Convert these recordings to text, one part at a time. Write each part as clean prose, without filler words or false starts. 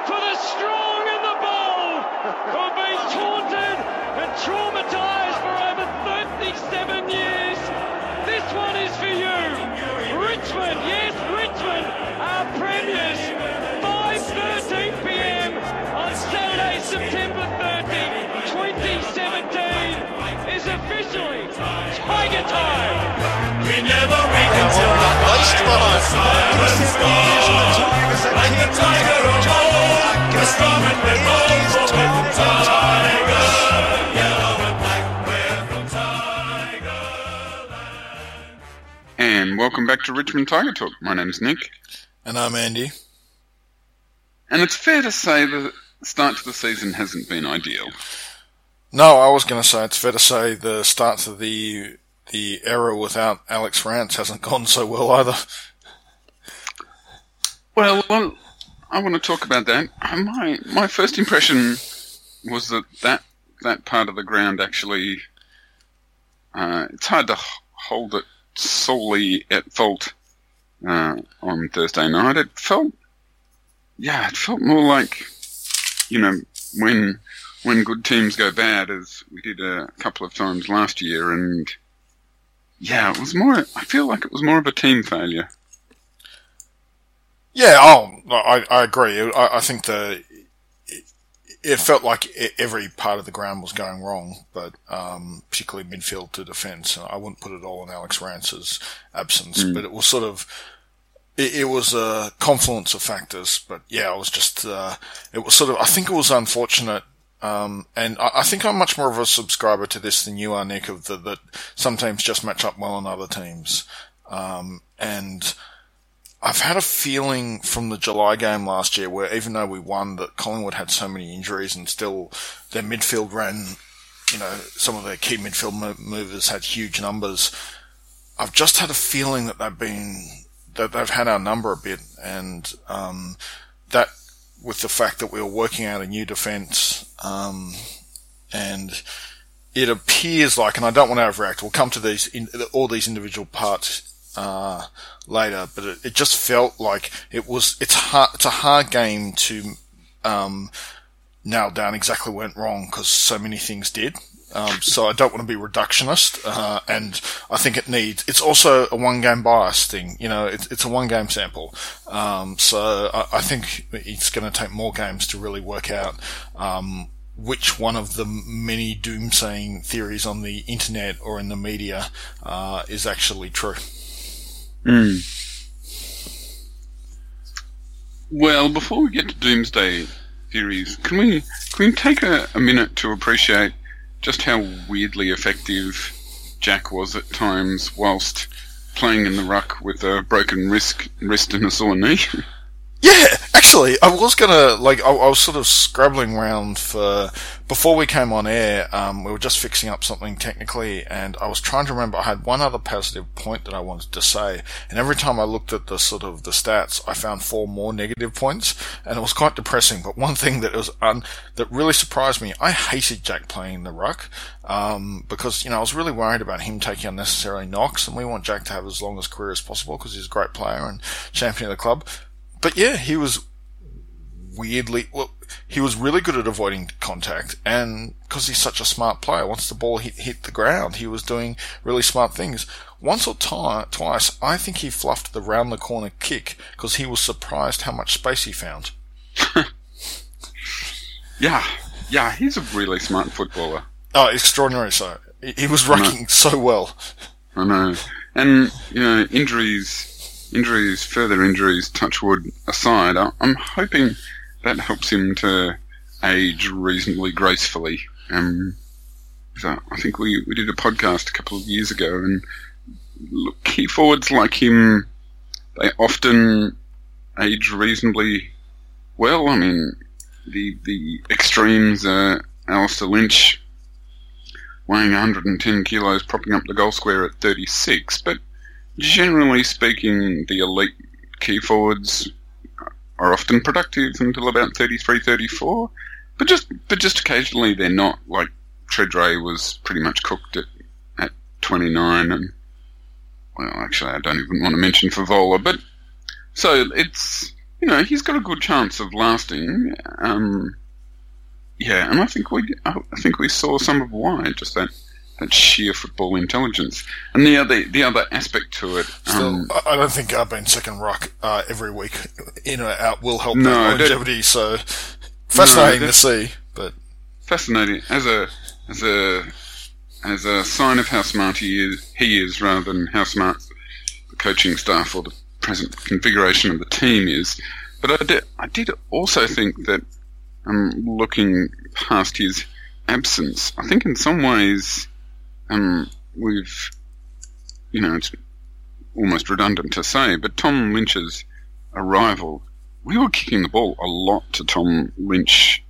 for the strong and the bold who have been taunted and traumatised for over 37 years. This one is for you. Richmond, yes, Richmond, our premiers. 5:13 p.m. on Saturday, September 30, 2017 is officially Tiger Time. We never wait until the last like the tiger of old, the strong and the bold, from Tiger, yellow and black, we're from Tigerland. And welcome back to Richmond Tiger Talk. My name's Nick. And I'm Andy. And it's fair to say the start to the season hasn't been ideal. No, I was going to say it's fair to say the start to the era without Alex Rance hasn't gone so well either. Well, I want to talk about that. My first impression was that part of the ground actually, it's hard to hold it solely at fault on Thursday night. It felt more like, when good teams go bad, as we did a couple of times last year, and it was more. I feel like it was more of a team failure. Yeah, I agree. I think it felt like every part of the ground was going wrong, but particularly midfield to defence. I wouldn't put it all on Alex Rance's absence, but it was sort of. It was a confluence of factors, but it was just. It was sort of. I think it was unfortunate. And I think I'm much more of a subscriber to this than you are, Nick, that some teams just match up well on other teams. And I've had a feeling from the July game last year where even though we won, that Collingwood had so many injuries and still their midfield ran, some of their key midfield movers had huge numbers. I've just had a feeling that they've had our number a bit, and that with the fact that we were working out a new defence, and it appears like, and I don't want to overreact, we'll come to all these individual parts later, but it just felt like it's a hard game to nail down exactly what went wrong, because so many things did. So I don't want to be reductionist, and I think it's also a one-game bias thing. It's a one-game sample. So I think it's going to take more games to really work out, which one of the many doomsaying theories on the internet or in the media, is actually true. Well, before we get to doomsday theories, can we take a minute to appreciate just how weirdly effective Jack was at times whilst playing in the ruck with a broken wrist and a sore knee? Yeah, actually, I was gonna, I was sort of scrabbling around before we came on air, we were just fixing up something technically, and I was trying to remember, I had one other positive point that I wanted to say, and every time I looked at the stats, I found 4 more negative points, and it was quite depressing, but one thing that that really surprised me, I hated Jack playing in the ruck, because, I was really worried about him taking unnecessary knocks, and we want Jack to have as long a career as possible, because he's a great player and champion of the club. But yeah, he was he was really good at avoiding contact, and because he's such a smart player, once the ball hit the ground, he was doing really smart things. Once or twice, I think he fluffed the round the corner kick because he was surprised how much space he found. Yeah, he's a really smart footballer. Oh, extraordinary! So he was rucking so well. I know, and further injuries, touch wood aside, I'm hoping that helps him to age reasonably gracefully. So I think we did a podcast a couple of years ago, and look, key forwards like him, they often age reasonably well. I mean, the extremes are Alistair Lynch weighing 110 kilos, propping up the goal square at 36, but generally speaking, the elite key forwards are often productive until about 33, 34, but just occasionally they're not. Like Tredrea was pretty much cooked at 29, and well, actually, I don't even want to mention Favola, but so it's he's got a good chance of lasting. Yeah, and I think we saw some of why, just that sheer football intelligence. And the other aspect to it. Still, I don't think being second ruck every week in or out will help that longevity. So fascinating to see, but fascinating as a sign of how smart he is, rather than how smart the coaching staff or the present configuration of the team is. But I did also think that, looking past his absence, I think in some ways, we've, it's almost redundant to say, but Tom Lynch's arrival, we were kicking the ball a lot to Tom Lynch,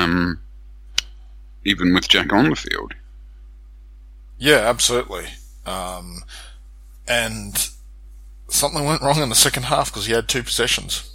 even with Jack on the field. Yeah, absolutely. And something went wrong in the second half because he had 2 possessions.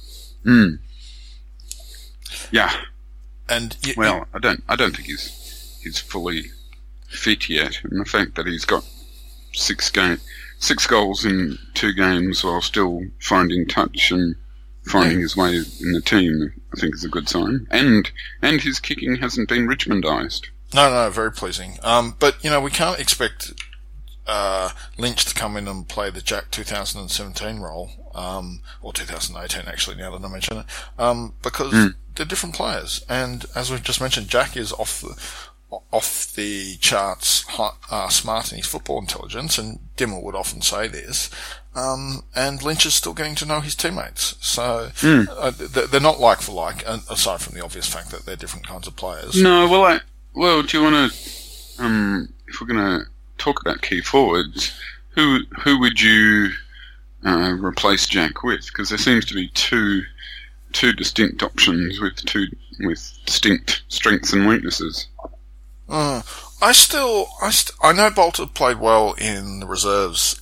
Yeah. And I don't think he's fully fit yet, and the fact that he's got 6 goals in 2 games while still finding touch and finding his way in the team, I think is a good sign. And his kicking hasn't been Richmondised. No, very pleasing. But we can't expect Lynch to come in and play the Jack 2017 role, or 2018 actually, now that I mention it, because they're different players. And as we've just mentioned, Jack is off the charts smart in his football intelligence, and Dimmer would often say this. And Lynch is still getting to know his teammates. So they're not like for like, aside from the obvious fact that they're different kinds of players. No, well, do you want to, if we're going to talk about key forwards, who would you replace Jack with? Because there seems to be two distinct options with distinct strengths and weaknesses. I know Bolter played well in the reserves,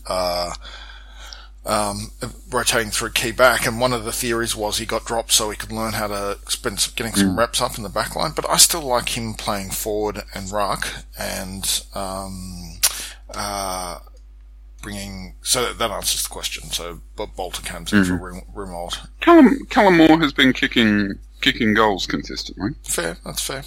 rotating through key back, and one of the theories was he got dropped so he could learn how to getting some reps up in the back line. But I still like him playing forward and ruck, and bringing. So that answers the question. So Bolter comes in for Rimwold. Callum Moore has been kicking goals consistently. Fair, that's fair.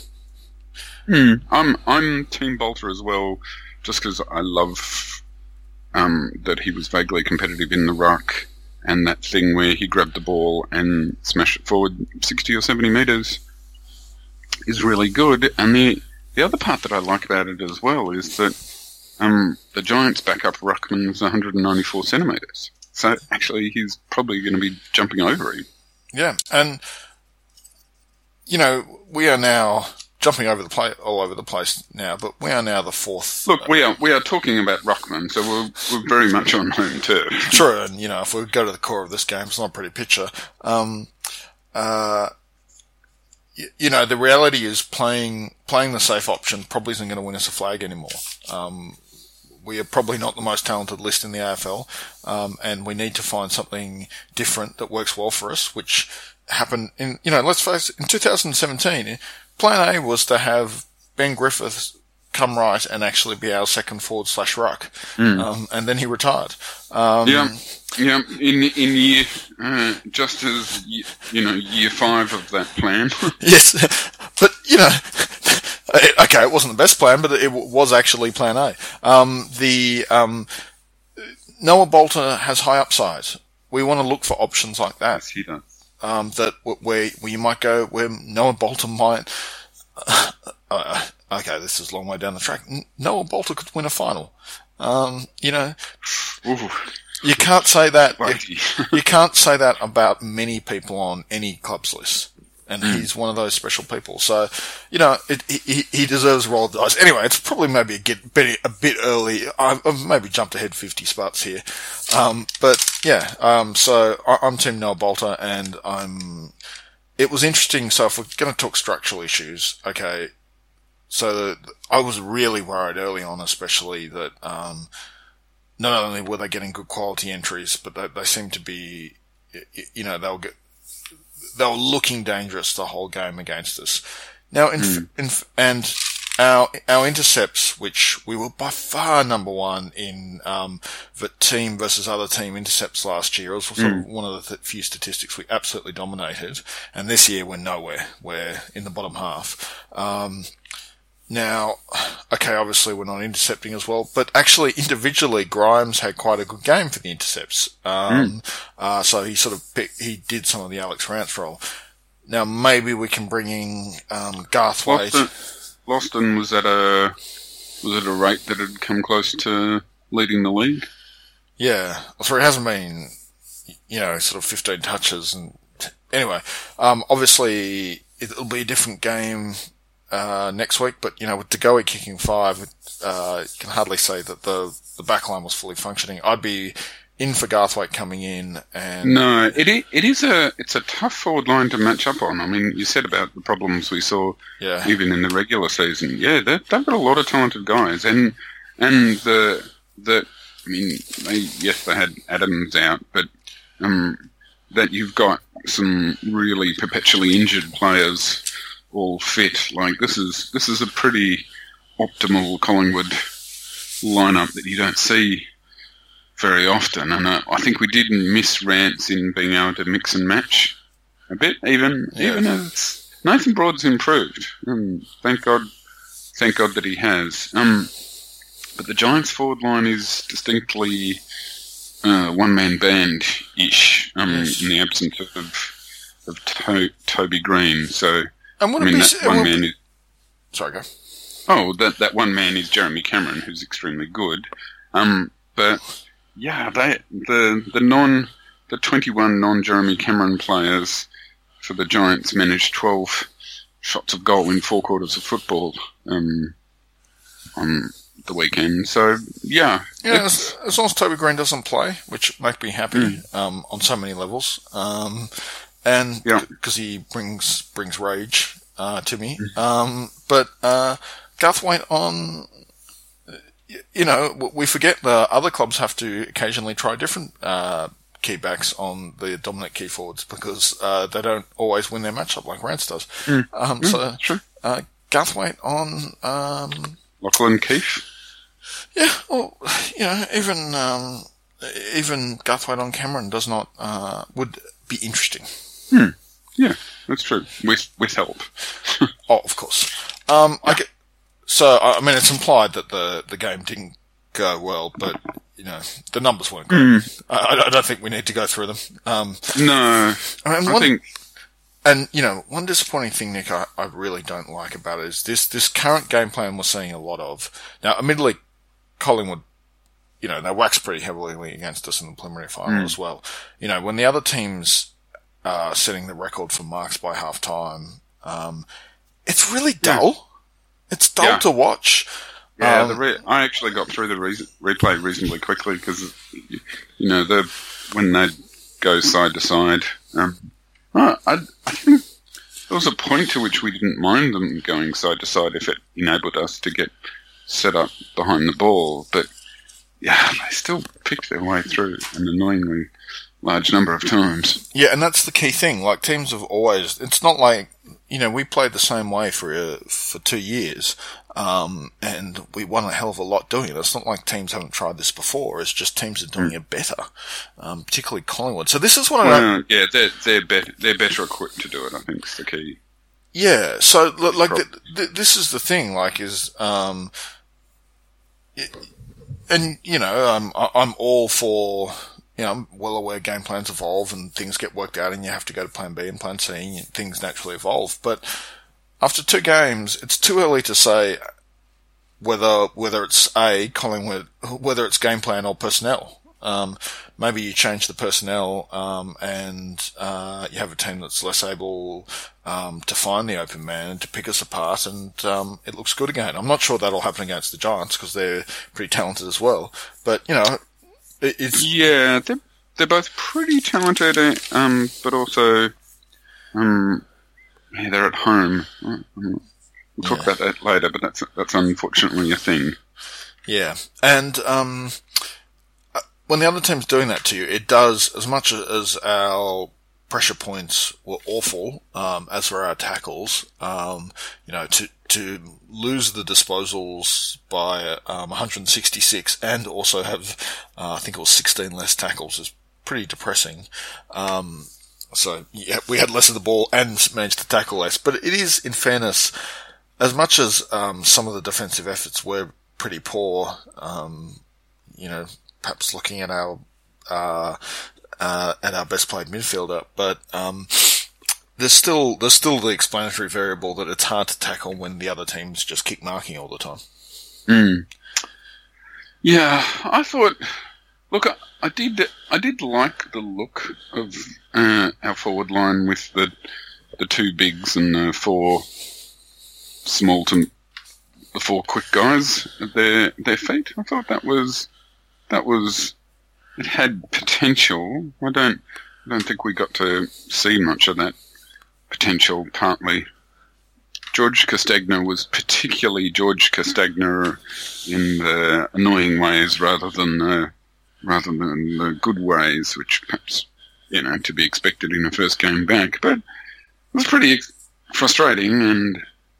I'm Team Bolter as well, just because I love that he was vaguely competitive in the ruck, and that thing where he grabbed the ball and smashed it forward 60 or 70 metres is really good. And the other part that I like about it as well is that the Giants' backup ruckman is 194 centimetres. So actually he's probably going to be jumping over him. Yeah, and we are now jumping all over the place now, but we are now the 4th. Look, we are talking about ruckman, so we're very much on home turf. True, and if we go to the core of this game, it's not a pretty picture. The reality is playing the safe option probably isn't going to win us a flag anymore. We are probably not the most talented list in the AFL, and we need to find something different that works well for us, which happened in, let's face it, in 2017, Plan A was to have Ben Griffiths come right and actually be our second forward / ruck, and then he retired. In year, just as year 5 of that plan. Yes, but okay, it wasn't the best plan, but it was actually Plan A. Noah Bolter has high upside. We want to look for options like that. Yes, he does. Where you might go, where Noah Bolter might. Okay, this is a long way down the track. Noah Bolter could win a final. You can't say that. You can't say that about many people on any club's list, and he's one of those special people. So, he deserves a roll of the dice. Anyway, it's probably maybe a bit early. I've maybe jumped ahead 50 spots here, but yeah. So I'm Team Noah Bolter, and It was interesting. So if we're going to talk structural issues, okay. So I was really worried early on, especially that not only were they getting good quality entries, but they seemed to be, they were looking dangerous the whole game against us. Now, and our intercepts, which we were by far number one in the team versus other team intercepts last year. It was sort of one of the few statistics we absolutely dominated. And this year we're nowhere. We're in the bottom half. Now, okay, obviously we're not intercepting as well, but actually individually Grimes had quite a good game for the intercepts. So he did some of the Alex Rance role. Now maybe we can bring in Garthwaite. Loston was at a rate that had come close to leading the league. Yeah, so it hasn't been, sort of 15 touches. And anyway, obviously it'll be a different game next week, but with DeGoey kicking 5, you can hardly say that the back line was fully functioning. I'd be in for Garthwaite coming in, and no, it's a tough forward line to match up on. I mean, you said about the problems we saw even in the regular season. Yeah, they've got a lot of talented guys, and they had Adams out, but that you've got some really perpetually injured players all fit. Like this is a pretty optimal Collingwood lineup that you don't see very often, and I think we did miss Rance in being able to mix and match a bit, even as Nathan Broad's improved. Thank God that he has. But the Giants' forward line is distinctly one-man band-ish in the absence of Toby Green. So, Sorry, go. Oh, that one man is Jeremy Cameron, who's extremely good. But yeah, the 21 non-Jeremy Cameron players for the Giants managed 12 shots of goal in 4 quarters of football on the weekend. So yeah, as long as Toby Green doesn't play, which makes me happy on so many levels, and because he brings rage to me. But Garthwaite on. We forget the other clubs have to occasionally try different key backs on the dominant key forwards because they don't always win their matchup like Rance does. True. Garthwaite on Lachlan Keefe. Yeah, well, even Garthwaite on Cameron does not would be interesting. Yeah, that's true. With help. Oh, of course. So, I mean, it's implied that the game didn't go well, but, the numbers weren't great. I don't think we need to go through them. No. I think... And, one disappointing thing, Nick, I really don't like about it is this current game plan we're seeing a lot of. Now, admittedly, Collingwood, they waxed pretty heavily against us in the preliminary final as well. When the other teams are setting the record for marks by half time, it's really dull. Yeah. It's dull to watch. Yeah, I actually got through the replay reasonably quickly because, when they go side to side, I think there was a point to which we didn't mind them going side to side if it enabled us to get set up behind the ball. But yeah, they still picked their way through an annoyingly large number of times. Yeah, and that's the key thing. Like teams have always, it's not like, we played the same way for 2 years, and we won a hell of a lot doing it. It's not like teams haven't tried this before. It's just teams are doing it better, particularly Collingwood. So this is what I know. Yeah, they're better equipped to do it. I think is the key. Yeah. So this is the thing. I'm all for. I'm well aware game plans evolve and things get worked out and you have to go to plan B and plan C and things naturally evolve. But after 2 games, it's too early to say whether it's Collingwood, whether it's game plan or personnel. Maybe you change the personnel, and you have a team that's less able to find the open man and to pick us apart, and it looks good again. I'm not sure that'll happen against the Giants because they're pretty talented as well. But, they're both pretty talented, but also, they're at home. We'll talk about that later, but that's unfortunately a thing. Yeah, and when the other team's doing that to you, it does, as much as our pressure points were awful, as were our tackles. To lose the disposals by 166 and also have, I think it was 16 less tackles is pretty depressing. So, yeah, we had less of the ball and managed to tackle less. But it is, in fairness, as much as some of the defensive efforts were pretty poor, perhaps looking at our best played midfielder, but there's still the explanatory variable that it's hard to tackle when the other teams just kick marking all the time. Yeah, I thought. Look, I did like the look of our forward line with the two bigs and the four quick guys at their feet. I thought that was it had potential. I don't think we got to see much of that potential. Partly, George Castagna was particularly George Castagna in the annoying ways rather than the good ways, which perhaps, to be expected in a first game back. But it was pretty frustrating, and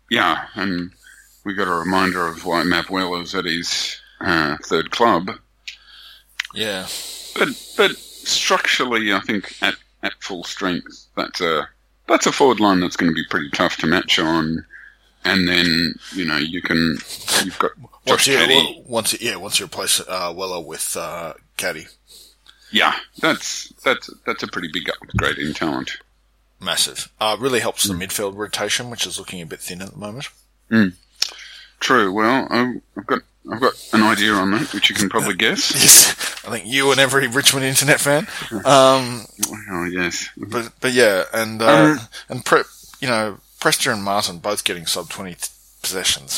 we got a reminder of why Matt Weller's at his third club. Yeah. But structurally, I think at full strength, that's a forward line that's going to be pretty tough to match on. And then, you've got Josh Caddy. Once you replace Weller with Caddy. Yeah, that's a pretty big upgrade in talent. Massive. Really helps the midfield rotation, which is looking a bit thin at the moment. True. Well, I've got an idea on that, which you can probably guess. Yes, I think you and every Richmond internet fan. Oh yes. But yeah, and Prester and Martin both getting sub 20 possessions.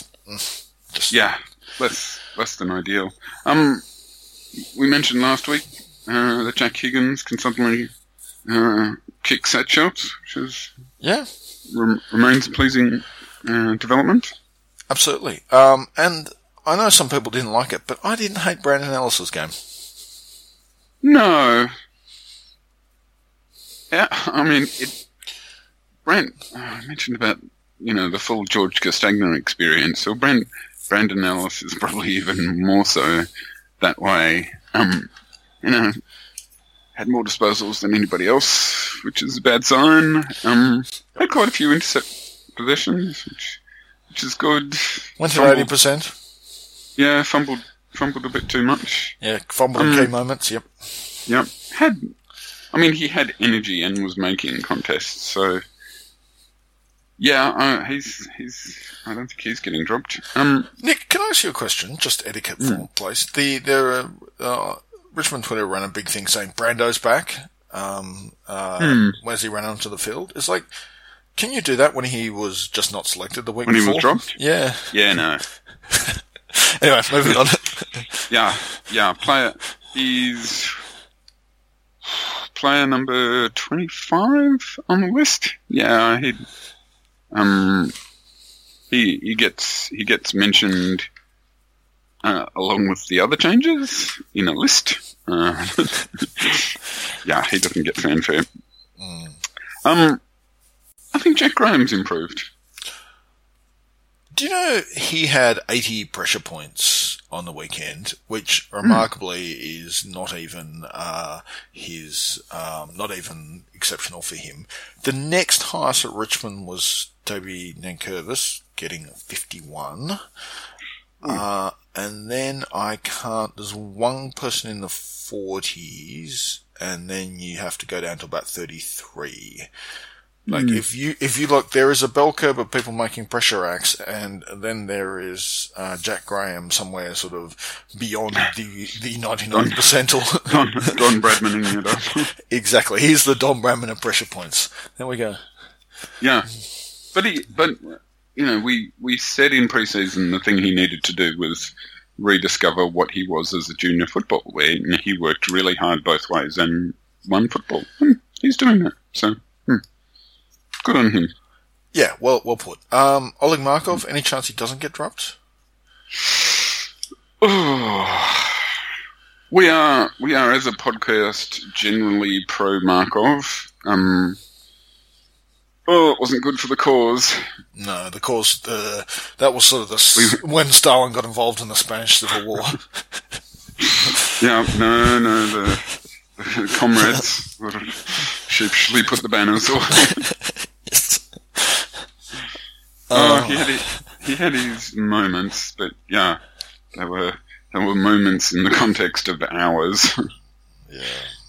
Less than ideal. We mentioned last week that Jack Higgins can suddenly kick set shots, which remains a pleasing development. Absolutely. And I know some people didn't like it, but I didn't hate Brandon Ellis's game. No. Yeah, I mean, I mentioned about, the full George Castagna experience. So Brandon Ellis is probably even more so that way. Had more disposals than anybody else, which is a bad sign. Had quite a few intercept possessions, which is good. Went to 80%. Yeah, fumbled a bit too much. Yeah, fumbled in key moments, yep. Yep. He had energy and was making contests, so yeah, he's I don't think he's getting dropped. Nick, can I ask you a question? Just etiquette for place. Richmond Twitter ran a big thing saying Brando's back. Where's he ran onto the field? It's like, can you do that when he was just not selected the week before? When he was dropped? Yeah. Yeah, no. Anyway, moving on. He's player number 25 on the list. Yeah, he gets mentioned along with the other changes in a list. He doesn't get fanfare. I think Jack Graham's improved. Do you know he had 80 pressure points on the weekend, which remarkably is not even not even exceptional for him. The next highest at Richmond was Toby Nankervis, getting 51. And then there's one person in the 40s, and then you have to go down to about 33. Like, if you look, there is a bell curve of people making pressure acts, and then there is Jack Graham somewhere sort of beyond the 99 percentile. Don Bradmaning it up. Exactly. He's the Don Bradman of pressure points. There we go. Yeah. But we said in pre-season the thing he needed to do was rediscover what he was as a junior football, where he worked really hard both ways and won football. He's doing that, so good on him. Yeah, well put. Oleg Markov, any chance he doesn't get dropped? Oh, we are as a podcast generally pro Markov. it wasn't good for the cause. No, the cause, that was sort of when Stalin got involved in the Spanish Civil War. Yeah, no, the comrades sort of sheepishly put the banners away. He had his moments, but yeah, there were moments in the context of hours. Yeah.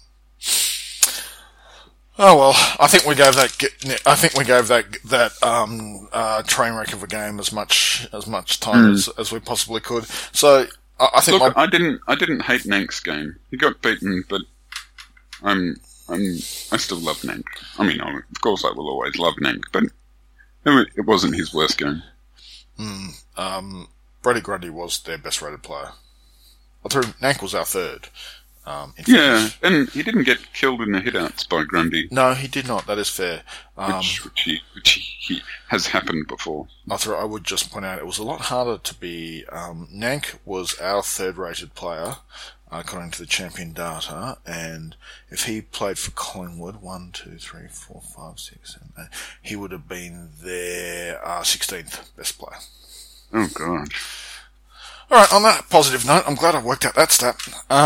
Oh well, I think we gave that train wreck of a game as much time as we possibly could. So I think. Look, I didn't hate Nank's game. He got beaten, but I still love Nank. I mean, of course, I will always love Nank, but it wasn't his worst game. Brady Grundy was their best rated player. Although Nank was our third. Yeah, and he didn't get killed in the hitouts by Grundy. No, he did not. That is fair. Which he has happened before. I would just point out it was a lot harder to be. Nank was our third-rated player, according to the champion data, and if he played for Collingwood, 1, 2, 3, 4, 5, 6, 7, 8, he would have been their 16th best player. Oh God. All right, on that positive note, I'm glad I worked out that stat.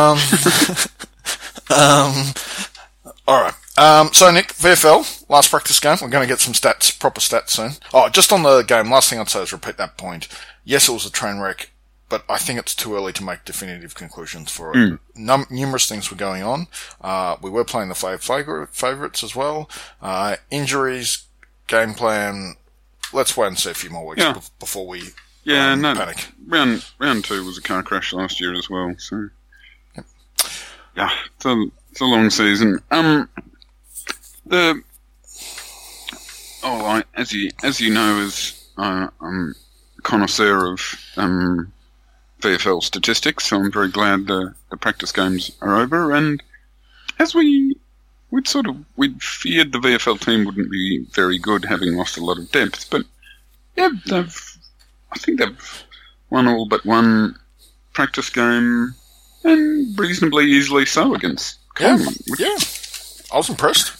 All right. So, Nick, VFL, last practice game. We're going to get some proper stats soon. Oh, just on the game, last thing I'd say is repeat that point. Yes, it was a train wreck, but I think it's too early to make definitive conclusions for it. Numerous things were going on. We were playing the favourites as well. Injuries, game plan. Let's wait and see a few more weeks before we... Yeah, panic. Round 2 was a car crash last year as well, so yeah, it's a long season. As you know, as I'm a connoisseur of VFL statistics, so I'm very glad the practice games are over. And as we'd feared the VFL team wouldn't be very good, having lost a lot of depth, but yeah, I think they've won all but one practice game, and reasonably easily so against Collingwood. Yeah, I was impressed.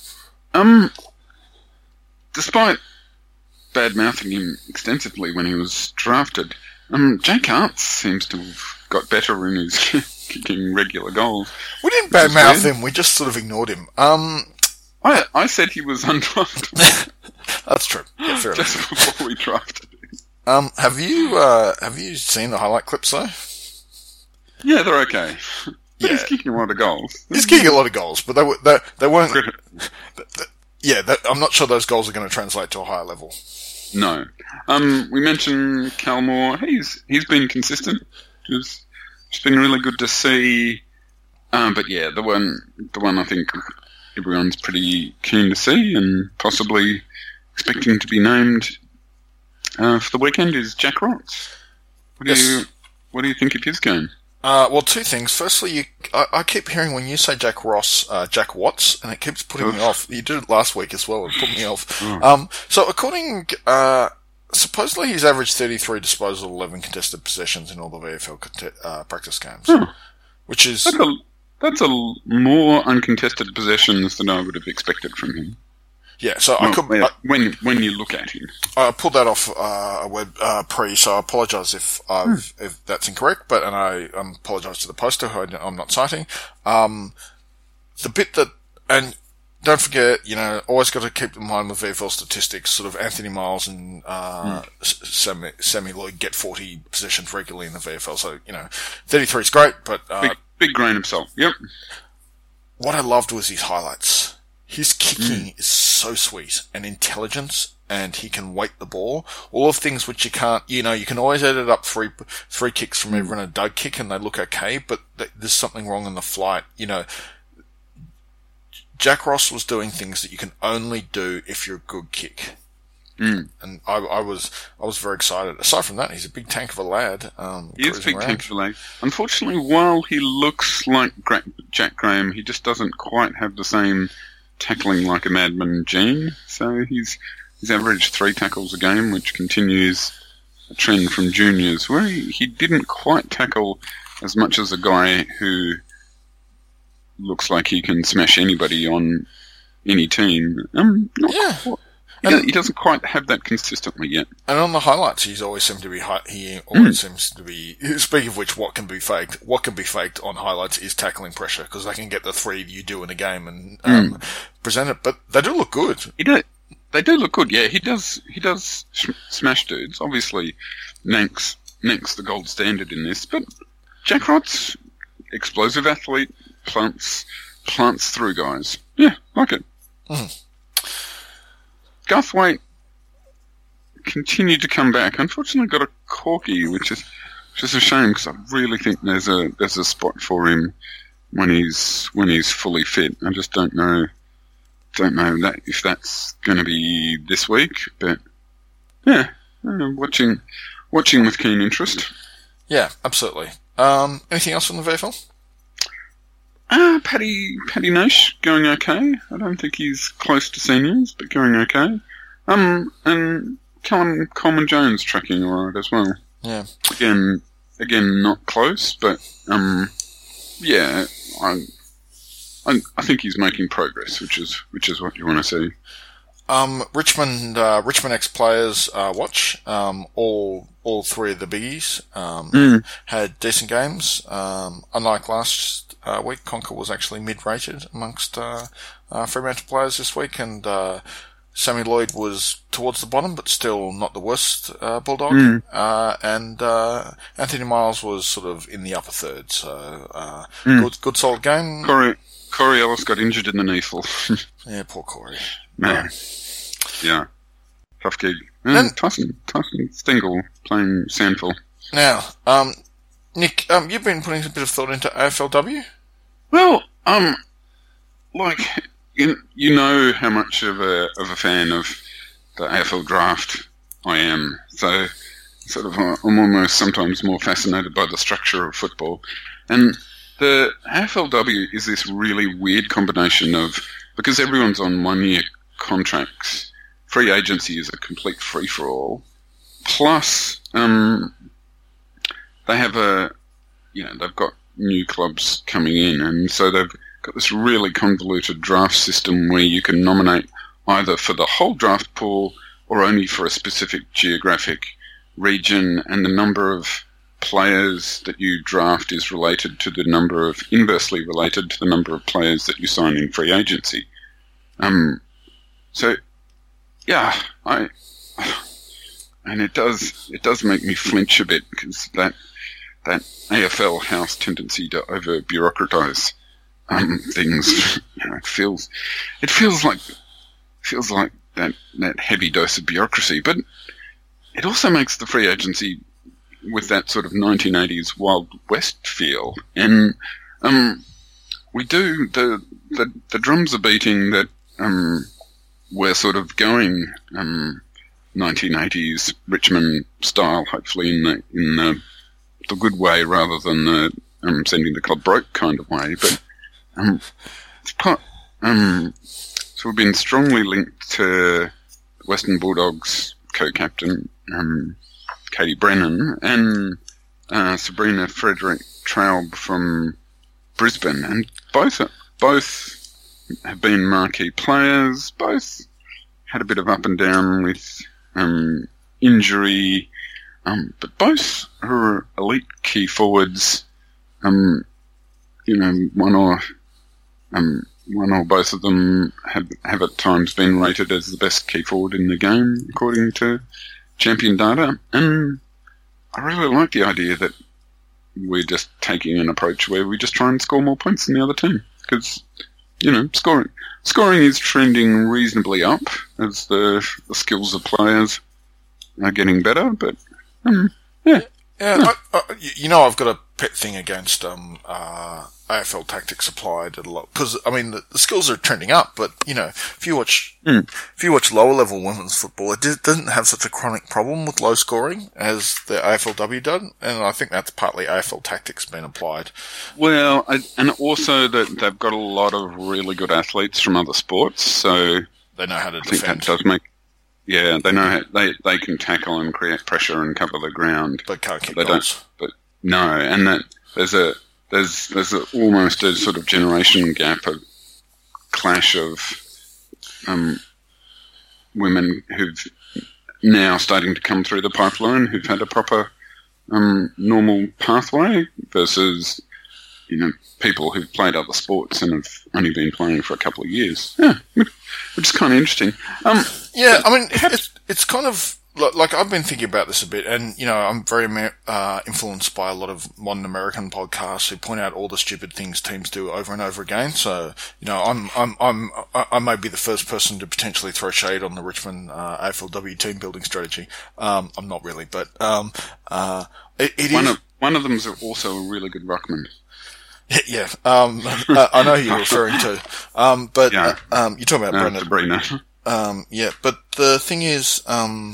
Despite bad-mouthing him extensively when he was drafted, Jake Arndt seems to have got better in his kicking regular goals. We didn't bad-mouth him, we just sort of ignored him. I said he was undrafted. That's true. Yeah, fair just enough. before we drafted him. Have you seen the highlight clips though? Yeah, they're okay. But he's kicking a lot of goals. He's kicking a lot of goals, but they weren't. I'm not sure those goals are going to translate to a higher level. No. We mentioned Calmore. He's been consistent. It's been really good to see. But yeah, the one I think everyone's pretty keen to see and possibly expecting to be named for the weekend is Jack Ross. What do you think of his game? Well, two things. Firstly, I keep hearing when you say Jack Ross, Jack Watts, and it keeps putting me off. You did it last week as well. It put me off. So according, supposedly he's averaged 33 disposal, 11 contested possessions in all the VFL practice games, which is that's a more uncontested possessions than I would have expected from him. Yeah, so when you look at him, I pulled that off a web pre, so I apologise if that's incorrect. And I apologise to the poster who I'm not citing. The bit that, and don't forget, always got to keep in mind with VFL statistics. Sort of Anthony Miles and Sammy Lloyd get 40 possessions regularly in the VFL. So 33 is great, but big grain of salt. Yep. What I loved was his highlights. His kicking is so sweet and intelligence, and he can weight the ball. All of things which you can't, you can always edit up three kicks from even a dug kick and they look okay, but there's something wrong in the flight. Jack Ross was doing things that you can only do if you're a good kick. And I was very excited. Aside from that, he's a big tank of a lad. He is a big tank of a lad. Unfortunately, while he looks like Jack Graham, he just doesn't quite have the same tackling like a madman gene. So he's averaged 3 tackles a game, which continues a trend from juniors, where he didn't quite tackle as much as a guy who looks like he can smash anybody on any team. Not Yeah. quite. He doesn't quite have that consistently yet. And on the highlights, he always seems to be. Speaking of which, what can be faked? What can be faked on highlights is tackling pressure, because they can get the three you do in a game and present it. But they do look good. They do look good. Yeah, he does. He does smash dudes. Obviously, Nank's the gold standard in this, but Jack Rott's explosive athlete, plants through guys. Yeah, like it. Guthwaite continued to come back. Unfortunately, got a corky, which is a shame, because I really think there's a spot for him when he's fully fit. I just don't know that if that's going to be this week, but yeah, watching with keen interest. Yeah, absolutely. Anything else from the VFL? Paddy Nash going okay. I don't think he's close to seniors, but going okay. And Callum Coleman Jones tracking alright as well. Yeah. Again, not close, but yeah, I think he's making progress, which is what you want to see. Richmond ex-players watch. All three of the biggies had decent games. Unlike last week, Conker was actually mid-rated amongst Fremantle players this week, and Sammy Lloyd was towards the bottom, but still not the worst Bulldog. And Anthony Miles was sort of in the upper third. So good solid game. Corey Ellis got injured in the knee full. Yeah, poor Corey. Man. Yeah. Tough gig. And Tyson Stengel playing Sandville. Now, Nick, you've been putting a bit of thought into AFLW? Well, like, you know how much of a fan of the AFL draft I am. So, sort of, I'm almost sometimes more fascinated by the structure of football. And the AFLW is this really weird combination of, because everyone's on 1-year contracts, free agency is a complete free-for-all. Plus, they have they've got new clubs coming in, and so they've got this really convoluted draft system where you can nominate either for the whole draft pool or only for a specific geographic region, and the number of players that you draft is inversely related to the number of players that you sign in free agency. So, yeah, and it does make me flinch a bit, because that AFL house tendency to over bureaucratize things, it feels like that heavy dose of bureaucracy, but it also makes the free agency with that sort of 1980s Wild West feel, and we do the drums are beating that we're sort of going 1980s Richmond style, hopefully in the good way rather than the sending the club broke kind of way. But it's quite, so we've been strongly linked to Western Bulldogs co-captain Katie Brennan and Sabrina Frederick Traub from Brisbane, and both have been marquee players. Both had a bit of up and down with injury, but both are elite key forwards. One or both of them have at times been rated as the best key forward in the game, according to Champion Data. And I really like the idea that we're just taking an approach where we just try and score more points than the other team, because scoring is trending reasonably up as the skills of players are getting better. But yeah. I've got a pet thing against AFL Tactics Applied a lot, because the skills are trending up, but if you watch lower level women's football, it doesn't have such a chronic problem with low scoring as the AFLW did, and I think that's partly AFL Tactics being applied. Well, and also that they've got a lot of really good athletes from other sports, so they know how to defend. I think that does make. Yeah, they know how they can tackle and create pressure and cover the ground, but can't kick they goals. Don't. But no, and that there's almost a sort of generation gap, a clash of women who've now starting to come through the pipeline who've had a proper normal pathway versus, people who've played other sports and have only been playing for a couple of years. Yeah, which is kind of interesting. It's kind of like I've been thinking about this a bit, and I'm very influenced by a lot of modern American podcasts who point out all the stupid things teams do over and over again. So I may be the first person to potentially throw shade on the Richmond AFLW team building strategy. I'm not really, but one of them is also a really good ruckman. Yeah, I know who you're referring to. But you're talking about Brendan. Sabrina. But the thing is,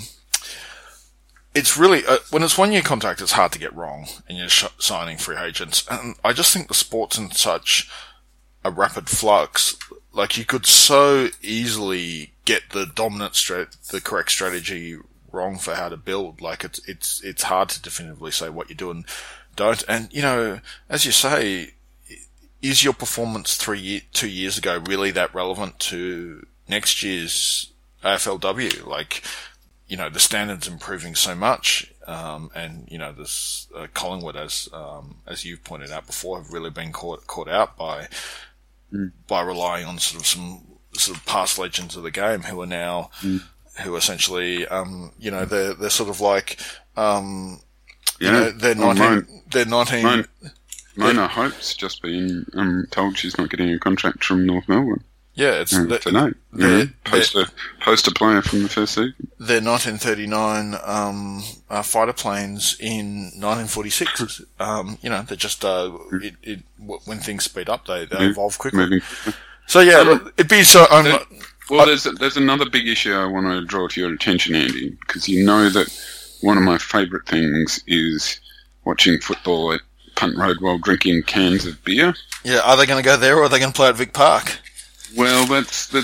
it's really, when it's 1 year contract, it's hard to get wrong, and you're signing free agents. And I just think the sport's in such a rapid flux. Like, you could so easily get the the correct strategy wrong for how to build. Like, it's hard to definitively say what you do and don't. And, as you say, is your performance 2 years ago really that relevant to next year's AFLW? Like, the standard's improving so much, and this Collingwood, as you've pointed out before, have really been caught out by relying on some past legends of the game who are now who essentially they're sort of like they're 19. Mona Hope's just been told she's not getting a contract from North Melbourne. Yeah, it's tonight. Poster player from the first season. They're 1939 fighter planes in 1946. They're just when things speed up, they evolve quickly. So it'd be so. There's another big issue I want to draw to your attention, Andy, because you know that one of my favourite things is watching football at Punt Road while drinking cans of beer. Yeah, are they going to go there or are they going to play at Vic Park? Well, that's the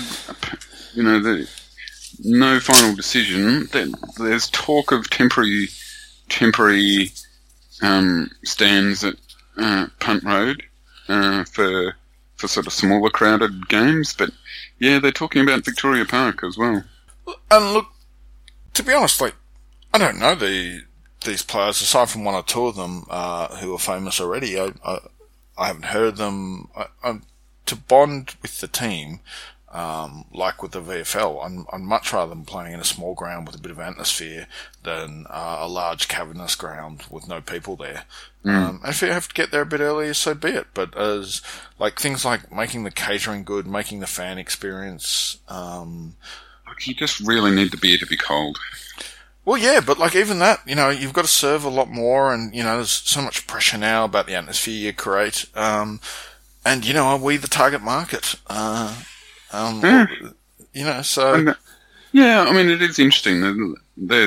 no final decision. There's talk of temporary stands at Punt Road for sort of smaller crowded games, but yeah, they're talking about Victoria Park as well. And look, to be honest, like, I don't know these players aside from one or two of them who are famous already. I haven't heard them. To bond with the team, like with the VFL, I'd much rather than playing in a small ground with a bit of atmosphere than a large cavernous ground with no people there. And if you have to get there a bit earlier, so be it. But as things like making the catering good, making the fan experience, you just really need the beer to be cold. Well, yeah, but even that, you've got to serve a lot more, and there's so much pressure now about the atmosphere you create. And, are we the target market? So... it is interesting.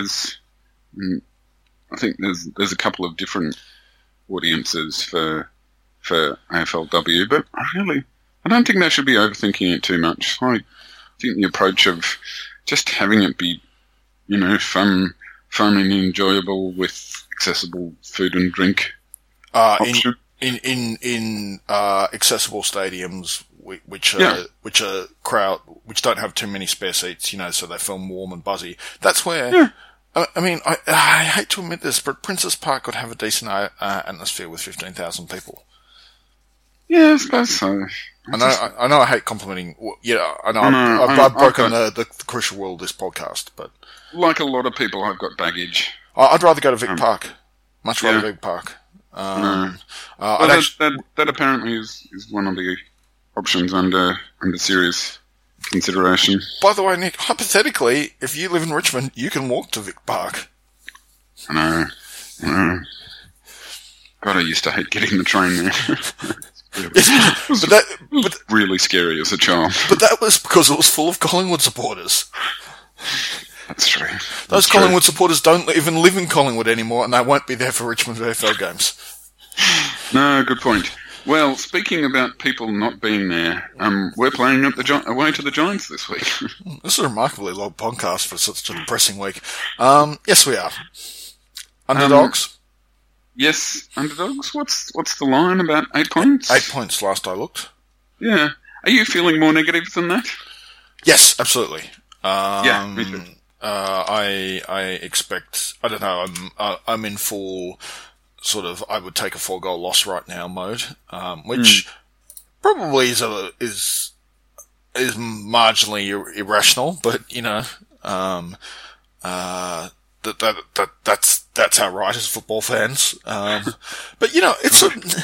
I think there's a couple of different audiences for AFLW, but I don't think they should be overthinking it too much. I think the approach of just having it be, fun and enjoyable with accessible food and drink option. In accessible stadiums, which which don't have too many spare seats, so they feel warm and buzzy. That's where. Yeah. I hate to admit this, but Princess Park could have a decent atmosphere with 15,000 people. Yeah, I suppose so. I know. I hate complimenting. I know. I've broken the crucial rule of this podcast, but like a lot of people, I've got baggage. I'd rather go to Vic Park. Much rather Vic Park. That apparently is one of the options under serious consideration. By the way, Nick, hypothetically, if you live in Richmond, you can walk to Vic Park. I know. God, I used to hate getting the train there. It was really scary as a child. But that was because it was full of Collingwood supporters. That's true. Those Collingwood supporters don't even live in Collingwood anymore, and they won't be there for Richmond VFL games. No, good point. Well, speaking about people not being there, we're playing away to the Giants this week. This is a remarkably long podcast for such a depressing week. Yes, we are. Underdogs? Yes, underdogs. What's the line, about 8 points? 8 points last I looked. Yeah. Are you feeling more negative than that? Yes, absolutely. Yeah, me too. I expect. I don't know. I'm in full sort of. I would take a 4-goal loss right now mode, which probably is marginally irrational, but that's our right as football fans. But it's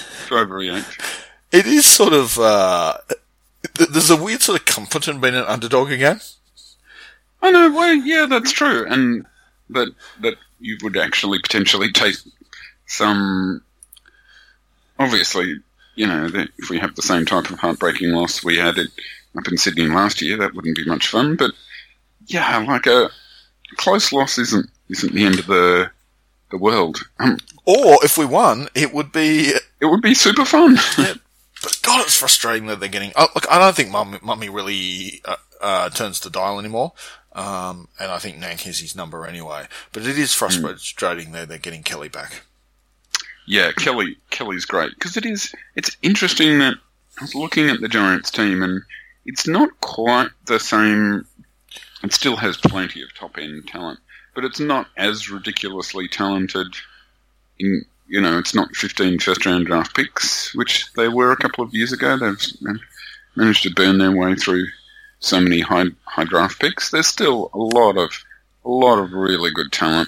it is sort of. There's a weird sort of comfort in being an underdog again. I know, well, yeah, that's true, and that you would actually potentially take some. Obviously, that if we have the same type of heartbreaking loss we had up in Sydney last year, that wouldn't be much fun. But yeah, like a close loss isn't the end of the world. Or if we won, it would be super fun. Yeah, but God, it's frustrating that they're getting. Look, I don't think Mummy really turns the dial anymore. And I think Nank has his number anyway. But it is frustrating that they're getting Kelly back. Yeah, Kelly's great. Because it's interesting that I was looking at the Giants team and it's not quite the same. It still has plenty of top-end talent. But it's not as ridiculously talented it's not 15 first-round draft picks, which they were a couple of years ago. They've managed to burn their way through so many high draft picks. There's still a lot of really good talent.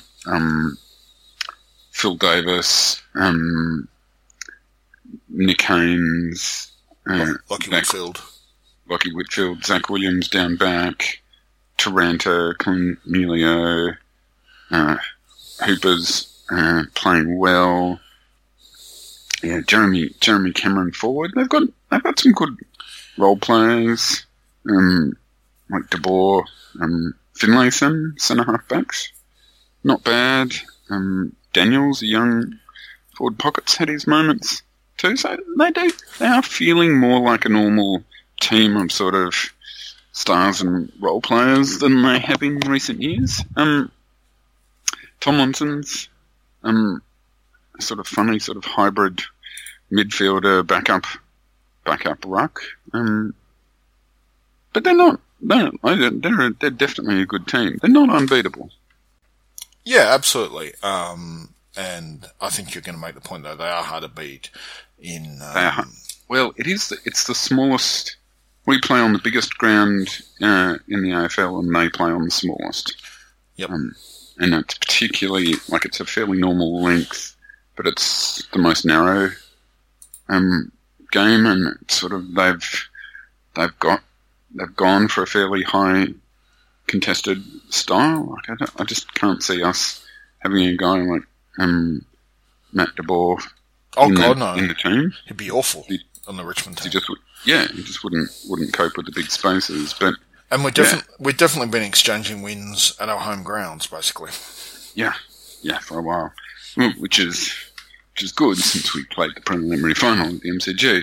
Phil Davis, Nick Haynes, Lockie Whitfield, Zach Williams down back, Taranto, Cornelio, Hooper's playing well. Yeah, Jeremy Cameron forward. They've got some good role players. Like De Boer, Finlayson, centre halfbacks, not bad. Daniels, a young forward pockets, had his moments too. So they are feeling more like a normal team of sort of stars and role players than they have in recent years. Tomlinson's sort of funny, sort of hybrid midfielder, backup ruck. But they're not. They're definitely a good team. They're not unbeatable. Yeah, absolutely. And I think you're going to make the point that they are hard to beat. They are. Well, it's the smallest. We play on the biggest ground in the AFL, and they play on the smallest. Yep. And it's particularly it's a fairly normal length, but it's the most narrow game, and it's sort of they've gone for a fairly high contested style. I just can't see us having a guy like Matt De Boer in the team. He'd be awful on the Richmond team. He just wouldn't cope with the big spaces. And we've definitely been exchanging wins at our home grounds, basically. Yeah, for a while, which is good since we played the preliminary final at the MCG.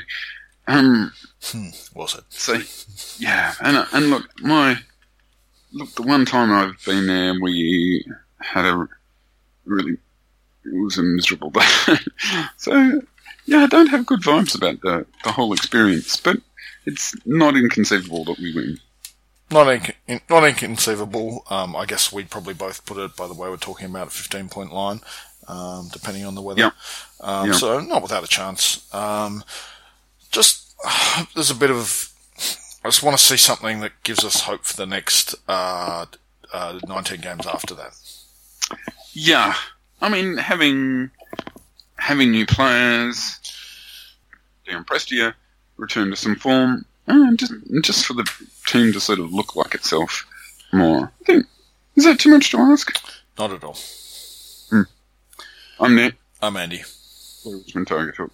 Was it? So, yeah, and look, the one time I've been there, we had it was a miserable day. So, yeah, I don't have good vibes about the whole experience, but it's not inconceivable that we win. Not inconceivable. I guess we'd probably both put it, by the way we're talking about, a 15-point line, depending on the weather. Yep. So, not without a chance. There's a bit of. I just want to see something that gives us hope for the next 19 games after that. Yeah, I mean having new players, Darren Prestia return to some form, and just for the team to sort of look like itself more. I think, is that too much to ask? Not at all. I'm Nick. I'm Andy. Richmond Tiger Talk.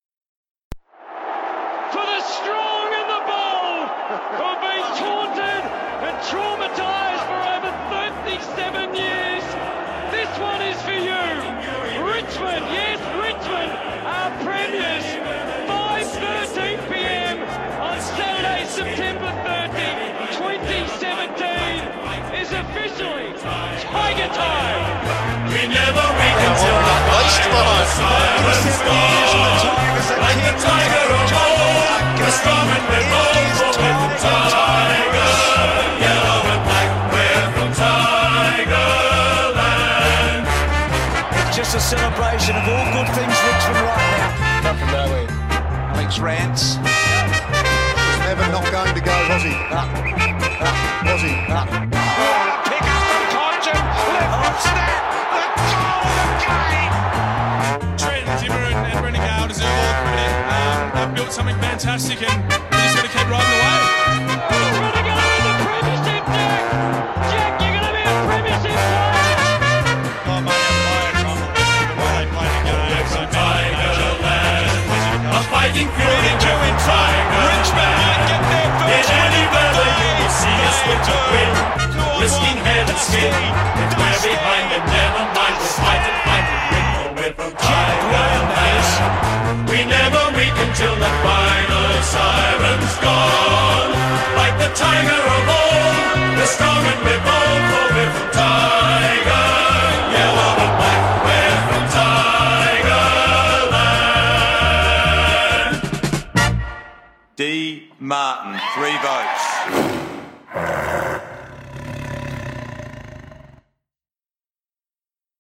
Who've been taunted and traumatised for over 37 years. This one is for you. Richmond, yes, Richmond, our premiers. 5:13 p.m. on Saturday, September 30, 2017 is officially Tiger time. We never wait until the siren starts. Like the tiger of old, we're strong and we're bold for the Tiger. a celebration of all good things Richmond right now. Come from nowhere. Alex Rance. Never not going to go, was he? Was he? Pick up from Hodgson. Left snap. The goal of the game. Trent, Dimmer and Brendan Gale deserve all the credit. They've built something fantastic and they just got to keep riding the wave. Brendan Gale in the premiership, Jack. Jack, you're going to be a premiership player. Oh, mate, I'm fired from the way they play the game. So Tigerland, a fighting fury in Tiger. Richmond might get there In first. any weather you will see us with a win. Risking head and skin. If we're behind then never mind. We'll fight and win. We're from Tigerland. We never weak until the final siren's gone. Like the tiger of old, we're strong and we're bold.